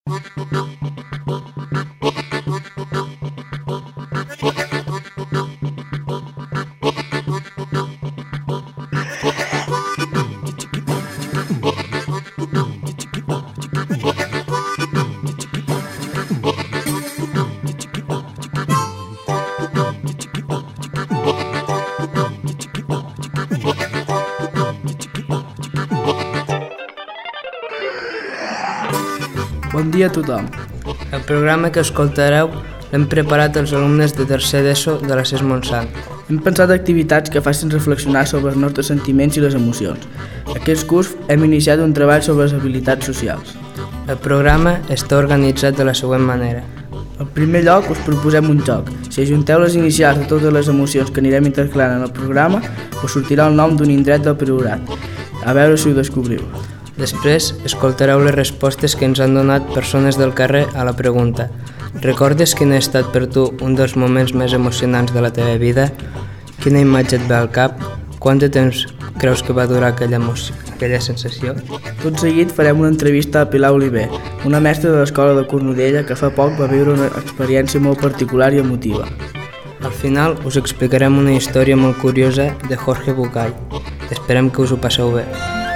Bon dia a tothom. El programa que escoltareu l'hem preparat els alumnes de tercer d'ESO de la CES Montsant. Hem pensat activitats que facin reflexionar sobre els nostres sentiments i les emocions. Aquest curs hem iniciat un treball sobre les habilitats socials. El programa està organitzat de la següent manera. En primer lloc, us proposem un joc. Si ajunteu les inicials de totes les emocions que anirem intercalant en el programa, us sortirà el nom d'un indret del Priorat. A veure si ho descobriu. Després, escoltareu les respostes que ens han donat persones del carrer a la pregunta: recordes quin ha estat per tu un dels moments més emocionants de la teva vida? Quina imatge et ve al cap? Quant de temps creus que va durar aquella sensació? Tot seguit farem una entrevista a Pilar Oliver, una mestra de l'escola de Cornudella que fa poc va viure una experiència molt particular i emotiva. Al final us explicarem una història molt curiosa de Jorge Bucay. Esperem que us ho passeu bé.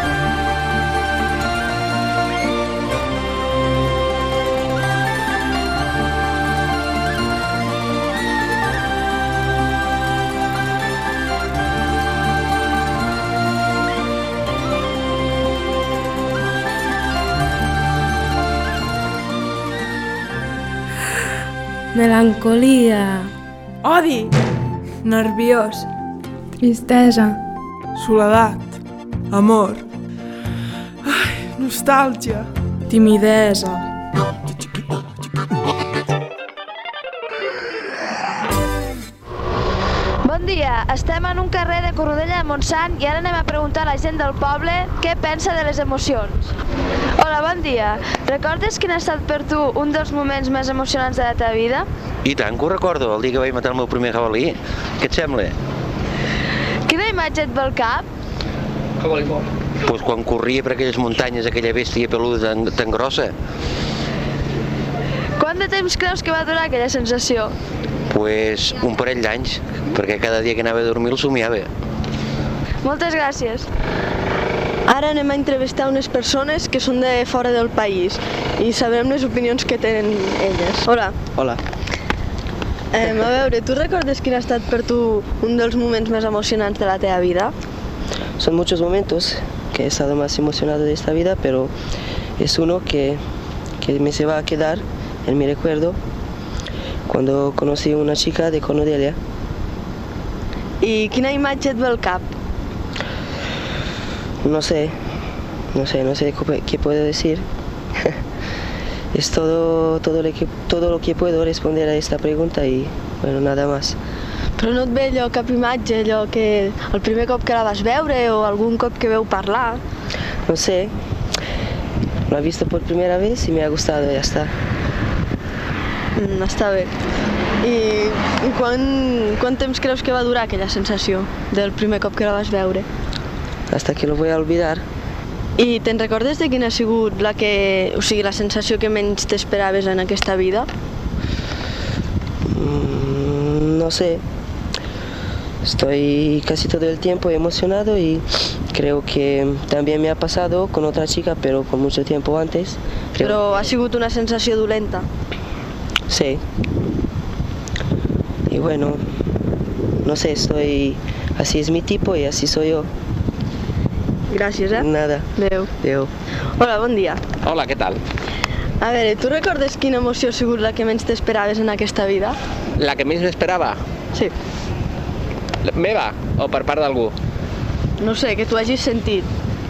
Melancolia, odi, nerviós, tristesa, soledat, amor, nostàlgia, timidesa. Bon dia, estem en un carrer de Cornudella de Montsant i ara anem a preguntar a la gent del poble què pensa de les emocions. Hola, bon dia. Recordes quin ha estat per tu un dels moments més emocionants de la teva vida? I tant que ho recordo, el dia que vaig matar el meu primer jabalí. Què et sembla? Quina imatge et ve al cap? Pues quan corria per aquelles muntanyes, aquella bèstia peluda tan grossa. Quant de temps creus que va durar aquella sensació? Pues un parell d'anys, perquè cada dia que anava a dormir el somiava. Moltes gràcies. Ara anem a entrevistar unes persones que són de fora del país i sabrem les opinions que tenen elles. Hola. Hola. A veure, tu recordes quin ha estat per tu un dels moments més emocionants de la teva vida? Son muchos momentos que he estado más emocionado de esta vida, pero es uno que me se va a quedar en mi recuerdo cuando conocí a una chica de Cornudella. I quina imatge et ve al cap? No sé qué puedo decir. Es todo lo que puedo responder a esta pregunta y bueno, nada más. Però no et ve allò, cap imatge, allò que el primer cop que la vas veure o algun cop que veu parlar? No sé, lo he visto por primera vez y me ha gustado, ya está. Està bé. I quant temps creus que va durar aquella sensació del primer cop que la vas veure? Hasta que lo voy a olvidar. I te'n recordes de quina ha sigut la sensació que menys t'esperaves en aquesta vida? No sé. Estoy casi todo el tiempo emocionado y creo que también me ha pasado con otra chica, pero con mucho tiempo antes. Però ha sigut una sensació dolenta? Sí. Y bueno, no sé, así es mi tipo y así soy yo. Gràcies, Nada. Adéu. Adéu. Hola, bon dia. Hola, què tal? A veure, tu recordes quina emoció ha sigut la que menys t'esperaves en aquesta vida? La que més m'esperava? Sí. Meva o per part d'algú? No sé, que tu hagis sentit.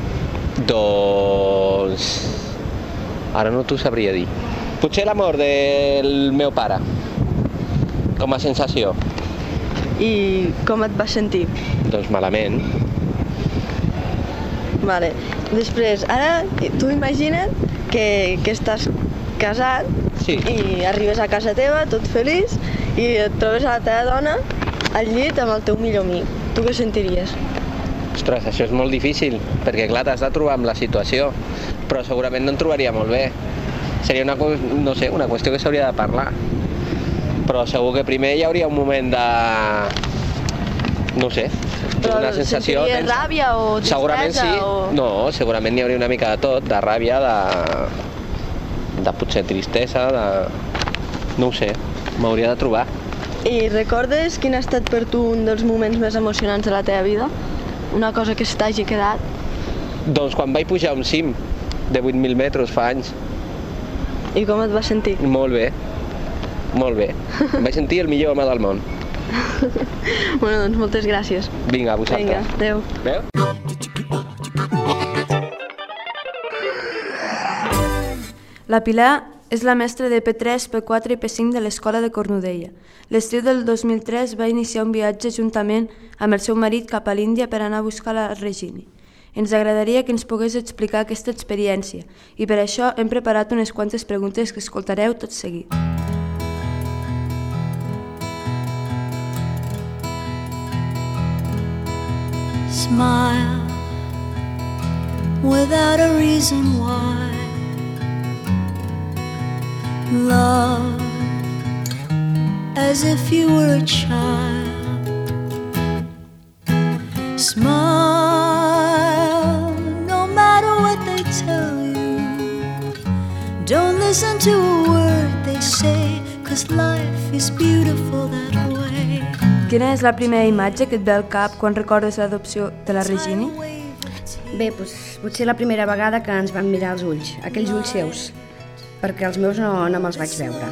Doncs... ara no t'ho sabria dir. Potser l'amor del meu pare, com a sensació. I com et vas sentir? Doncs malament. Vale. Després, ara tu imagina't que estàs casat i arribes a casa teva, tot feliç, i et trobes a la teva dona al llit amb el teu millor amic. Tu què sentiries? Ostres, això és molt difícil, perquè clar, t'has de trobar amb la situació, però segurament no em trobaria molt bé. seria una qüestió que s'hauria de parlar. Però segur que primer hi hauria un moment de... no sé, una sensació... Sentiries ràbia o tristesa? Segurament sí. No, segurament n'hi hauria una mica de tot, de ràbia, de potser tristesa, no ho sé, m'hauria de trobar. I recordes quin ha estat per tu un dels moments més emocionants de la teva vida? Una cosa que se t'hagi quedat? Doncs quan vaig pujar a un cim de 8.000 metres fa anys. I com et vas sentir? Molt bé, molt bé. Em vaig sentir el millor home del món. Bueno, doncs moltes gràcies. Vinga, a vosaltres. Vinga, adeu. Adeu. La Pilar és la mestra de P3, P4 i P5 de l'Escola de Cornudella. L'estiu del 2003 va iniciar un viatge juntament amb el seu marit cap a l'Índia per anar a buscar la Regini. Ens agradaria que ens pogués explicar aquesta experiència i per això hem preparat unes quantes preguntes que escoltareu tot seguit. Smile without a reason why. Love as if you were a child. Smile no matter what they tell you. Don't listen to a word they say, 'cause life is beautiful that way. Quina és la primera imatge que et ve al cap quan recordes l'adopció de la Regini? Bé, potser la primera vegada que ens vam mirar els ulls, aquells ulls seus, perquè els meus no me'ls vaig veure.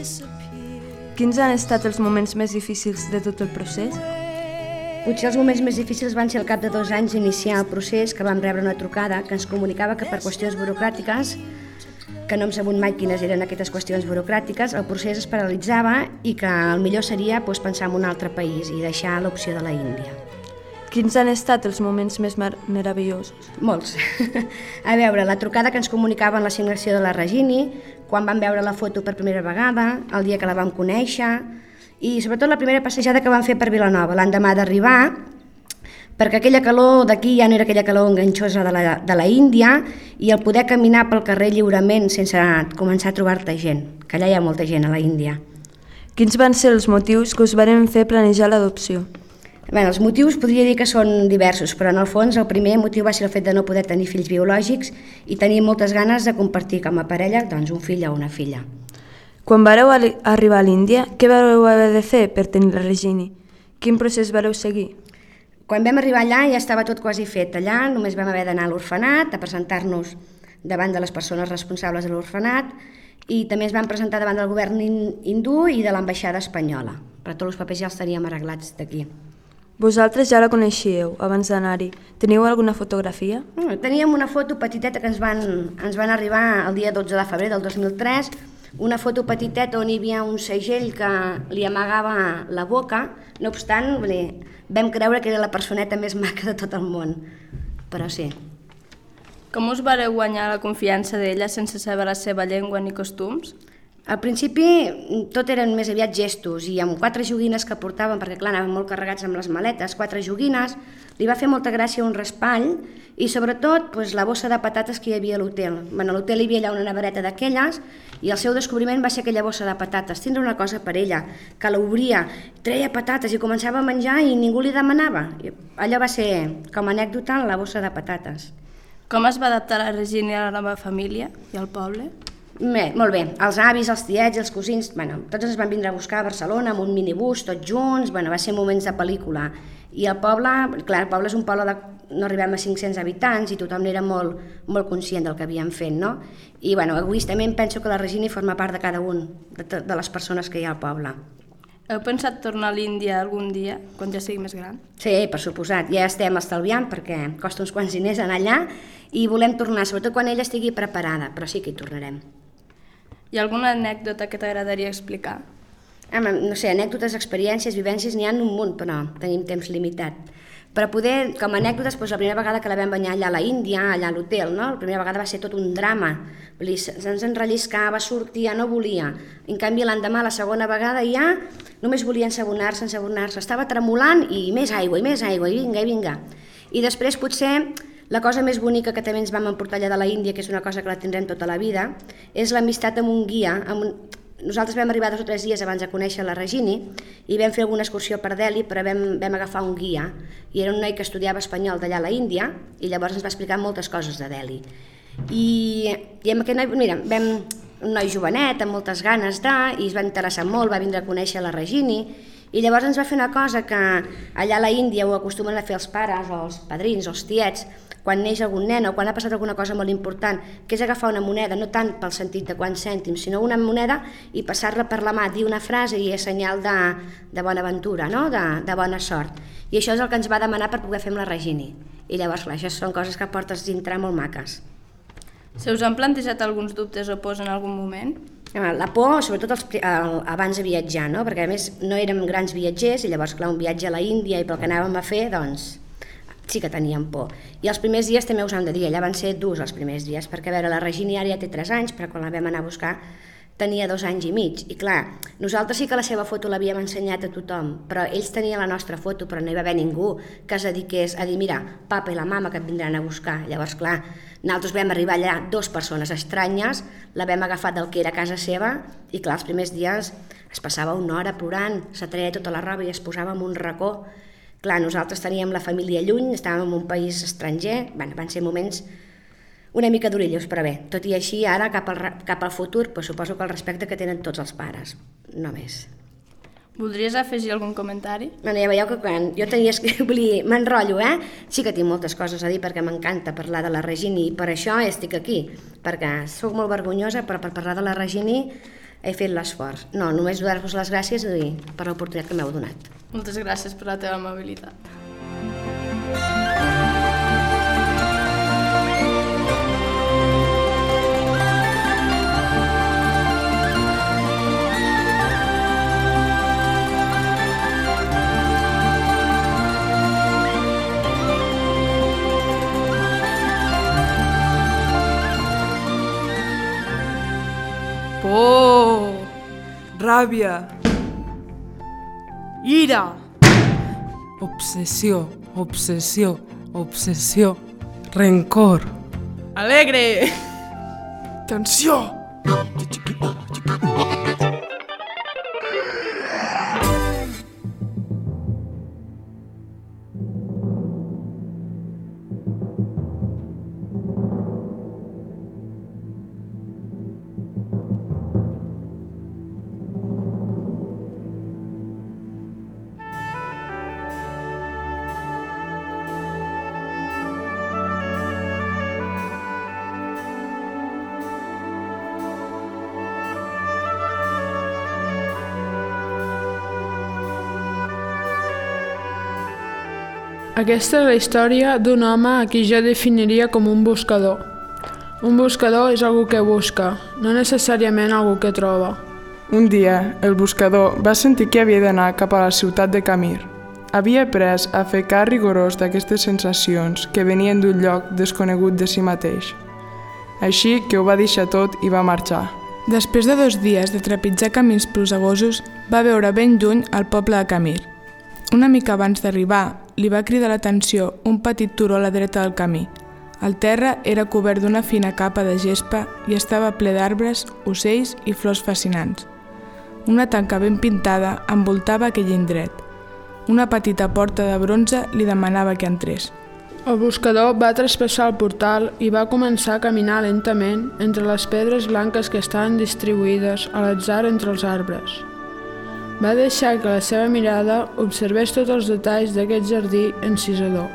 Quins han estat els moments més difícils de tot el procés? Potser els moments més difícils van ser al cap de 2 anys iniciar el procés, que vam rebre una trucada que ens comunicava que per qüestions burocràtiques, que no hem sabut mai quines eren aquestes qüestions burocràtiques, el procés es paralitzava i que el millor seria pensar en un altre país i deixar l'opció de la Índia. Quins han estat els moments més meravellosos? Molts. A veure, la trucada que ens comunicaven l'assignació de la Regini, quan vam veure la foto per primera vegada, el dia que la vam conèixer, i sobretot la primera passejada que vam fer per Vilanova, l'endemà d'arribar, perquè aquella calor d'aquí ja no era aquella calor enganxosa de la Índia, i el poder caminar pel carrer lliurement sense començar a trobar-te gent, que allà hi ha molta gent a la Índia. Quins van ser els motius que us varen fer planejar l'adopció? Bé, els motius podria dir que són diversos, però en el fons el primer motiu va ser el fet de no poder tenir fills biològics i tenir moltes ganes de compartir com a parella doncs, un fill o una filla. Quan vareu arribar a l'Índia, què vareu haver de fer per tenir la Regini? Quin procés vareu seguir? Quan vam arribar allà ja estava tot quasi fet. Allà només vam haver d'anar a l'orfenat, a presentar-nos davant de les persones responsables de l'orfenat i també ens vam presentar davant del govern hindú i de l'ambaixada espanyola. Però tots els papers ja els teníem arreglats d'aquí. Vosaltres ja la coneixíeu abans d'anar-hi. Teniu alguna fotografia? Teníem una foto petiteta que ens van arribar el dia 12 de febrer del 2003, una foto petiteta on hi havia un segell que li amagava la boca, no obstant, vam creure que era la personeta més maca de tot el món, però sí. Com us vareu guanyar la confiança d'ella sense saber la seva llengua ni costums? Al principi tot eren més aviat gestos i amb 4 joguines que portàvem, perquè clar, anàvem molt carregats amb les maletes, 4 joguines, li va fer molta gràcia un raspall i sobretot la bossa de patates que hi havia a l'hotel. A l'hotel hi havia allà una nevereta d'aquelles i el seu descobriment va ser aquella bossa de patates, tindre una cosa per ella, que l'obria, treia patates i començava a menjar i ningú li demanava. Allò va ser, com a anècdota, la bossa de patates. Com es va adaptar la Regina a la nova família i al poble? Bé, molt bé, els avis, els tiets, els cosins, tots ens van vindre a buscar a Barcelona amb un minibús, tots junts, va ser moments de pel·lícula. I el poble, clar, el poble és un poble de no arribem a 500 habitants i tothom era molt conscient del que havíem fet, no? I egoistament penso que la Regina forma part de cada un de les persones que hi ha al poble. Heu pensat tornar a l'Índia algun dia, quan ja sigui més gran? Sí, per suposat, ja estem estalviant perquè costa uns quants diners anar allà i volem tornar, sobretot quan ella estigui preparada, però sí que hi tornarem. Hi ha alguna anècdota que t'agradaria explicar? No sé, anècdotes, experiències, vivències, n'hi ha un munt, però tenim temps limitat. Però poder, com a anècdotes, la primera vegada que la vam banyar allà a la Índia, allà a l'hotel, la primera vegada va ser tot un drama. Se'ns enrelliscava, sortia, no volia. En canvi, l'endemà, la segona vegada ja només volia ensabonar-se, estava tremolant i més aigua, i vinga. I després potser La cosa més bonica que també ens vam emportar allà de la Índia, que és una cosa que la tindrem tota la vida, és l'amistat amb un guia. Nosaltres vam arribar 2 o 3 dies abans de conèixer la Regini i vam fer alguna excursió per Delhi, però vam agafar un guia, i era un noi que estudiava espanyol d'allà a la Índia, i llavors ens va explicar moltes coses de Delhi. I amb aquest noi, mira, un noi jovenet, amb moltes ganes i es va interessar molt, va vindre a conèixer la Regini, i llavors ens va fer una cosa que allà a la Índia ho acostumen a fer els pares o els padrins o els tiets, quan neix algun nen o quan ha passat alguna cosa molt important, que és agafar una moneda, no tant pel sentit de quants cèntims, sinó una moneda i passar-la per la mà, dir una frase i és senyal de bona aventura, no? de bona sort. I això és el que ens va demanar per poder fer amb la Regini. I llavors, clar, això són coses que portes dintre molt maques. Se us han plantejat alguns dubtes o pors en algun moment? La por, sobretot abans de viatjar, no? Perquè a més no érem grans viatgers i llavors, clar, un viatge a la Índia i pel que anàvem a fer, doncs sí que teníem por. I els primers dies també us hem de dir, allà van ser durs els primers dies, perquè a veure, la Regini ara ja té 3 anys, però quan la vam anar a buscar tenia 2 anys i mig. I clar, nosaltres sí que la seva foto l'havíem ensenyat a tothom, però ells tenien la nostra foto, però no hi va haver ningú que es dediqués a dir, mira, papa i la mama que et vindran a buscar. Llavors, clar, nosaltres vam arribar allà 2 persones estranyes, la vam agafar del que era casa seva, i clar, els primers dies es passava 1 hora plorant, s'atreia tota la roba i es posava en un racó. Clar, nosaltres teníem la família lluny, estàvem en un país estranger, van ser moments una mica durillos, però bé, tot i així, ara cap al futur, doncs suposo que el respecte que tenen tots els pares, no més. Voldries afegir algun comentari? Bueno, ja veieu que quan jo tenia m'enrotllo, sí que tinc moltes coses a dir perquè m'encanta parlar de la Regini i per això estic aquí, perquè sóc molt vergonyosa, però per parlar de la Regini he fet l'esforç. No, només donar-vos les gràcies per l'oportunitat que m'heu donat. Moltes gràcies per la teva amabilitat. Por, ràbia, ira, obsessió, obsessió, obsessió, rencor, alegre, tensió. Aquesta és la història d'un home a qui jo definiria com un buscador. Un buscador és algú que busca, no necessàriament algú que troba. Un dia, el buscador va sentir que havia d'anar cap a la ciutat de Camir. Havia après a fer cas rigorós d'aquestes sensacions que venien d'un lloc desconegut de si mateix. Així que ho va deixar tot i va marxar. Després de 2 dies de trepitjar camins plujosos, va veure ben lluny el poble de Camir. Una mica abans d'arribar, li va cridar l'atenció un petit turó a la dreta del camí. El terra era cobert d'una fina capa de gespa i estava ple d'arbres, ocells i flors fascinants. Una tanca ben pintada envoltava aquell indret. Una petita porta de bronze li demanava que entrés. El buscador va traspassar el portal i va començar a caminar lentament entre les pedres blanques que estaven distribuïdes a l'atzar entre els arbres. Va deixar que la seva mirada observés tots els detalls d'aquest jardí encisador.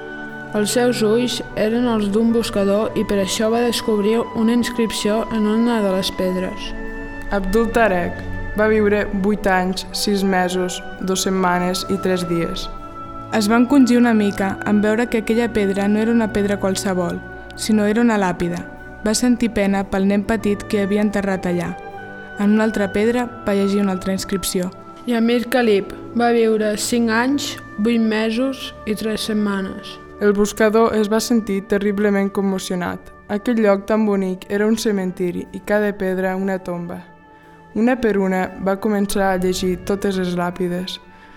Els seus ulls eren els d'un buscador i per això va descobrir una inscripció en una de les pedres. Abdul Tarek va viure 8 anys, 6 mesos, 2 setmanes i 3 dies. Es va encongir una mica en veure que aquella pedra no era una pedra qualsevol, sinó era una làpida. Va sentir pena pel nen petit que havia enterrat allà. En una altra pedra va llegir una altra inscripció. Yamir Khalib va viure 5 anys, 8 mesos i 3 setmanes. El buscador es va sentir terriblement commocionat. Aquell lloc tan bonic era un cementiri i cada pedra una tomba. Una per una va començar a llegir totes les làpides.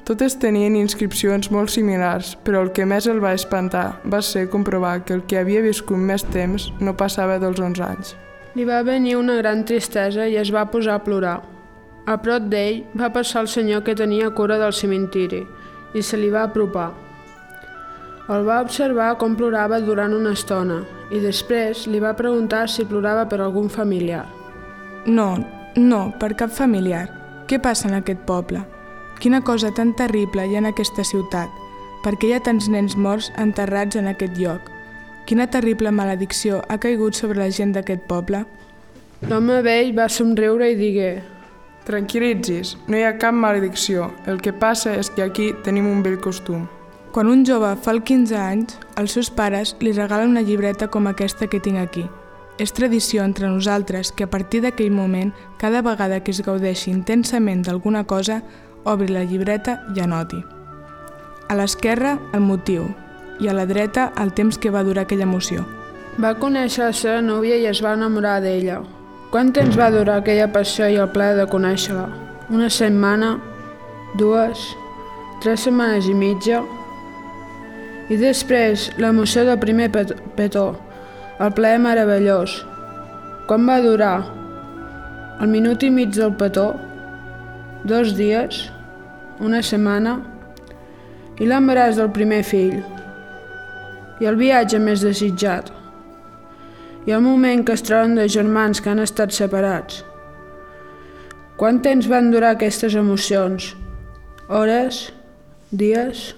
Totes tenien inscripcions molt similars, però el que més el va espantar va ser comprovar que el que havia viscut més temps no passava dels 11 anys. Li va venir una gran tristesa i es va posar a plorar. A prop d'ell va passar el senyor que tenia cura del cementiri i se li va apropar. El va observar com plorava durant una estona i després li va preguntar si plorava per algun familiar. No, per cap familiar. Què passa en aquest poble? Quina cosa tan terrible hi ha en aquesta ciutat? Per què hi ha tants nens morts enterrats en aquest lloc? Quina terrible maledicció ha caigut sobre la gent d'aquest poble? L'home vell va somriure i digué: Tranquil·litzis, no hi ha cap maledicció. El que passa és que aquí tenim un vell costum. Quan un jove fa els 15 anys, els seus pares li regalen una llibreta com aquesta que tinc aquí. És tradició entre nosaltres que a partir d'aquell moment, cada vegada que es gaudeixi intensament d'alguna cosa, obri la llibreta i anoti. A l'esquerra, el motiu, i a la dreta, el temps que va durar aquella emoció. Va conèixer la seva núvia i es va enamorar d'ella. Quant temps va durar aquella passió i el plaer de conèixer-la? Una setmana? 2? 3 setmanes i mitja? I després, l'emoció del primer petó, el plaer meravellós. Quan va durar? El minut i mig del petó? 2 dies? Una setmana? I l'embaràs del primer fill? I el viatge més desitjat? I el moment que es troben dos germans que han estat separats? Quant temps van durar aquestes emocions? Hores? Dies?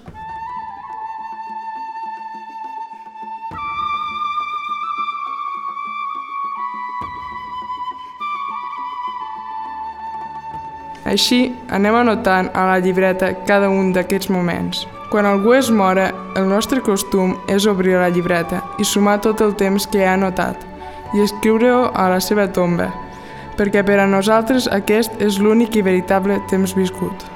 Així, anem anotant a la llibreta cada un d'aquests moments. Quan algú es mora, el nostre costum és obrir la llibreta i sumar tot el temps que ha anotat i escriure-ho a la seva tomba, perquè per a nosaltres aquest és l'únic i veritable temps viscut.